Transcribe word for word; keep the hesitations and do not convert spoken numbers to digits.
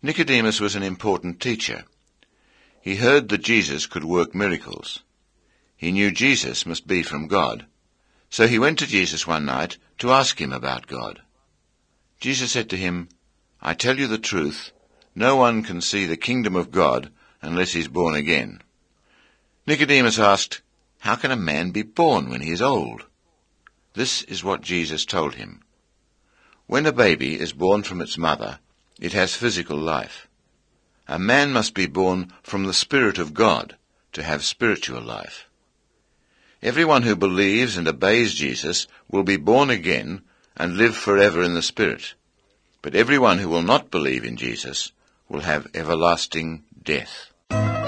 Nicodemus was an important teacher. He heard that Jesus could work miracles. He knew Jesus must be from God, so he went to Jesus one night to ask him about God. Jesus said to him, "I tell you the truth, no one can see the kingdom of God unless he is born again." Nicodemus asked, "How can a man be born when he is old?" This is what Jesus told him. When a baby is born from its mother, it has physical life. A man must be born from the Spirit of God to have spiritual life. Everyone who believes and obeys Jesus will be born again and live forever in the Spirit. But everyone who will not believe in Jesus will have everlasting death.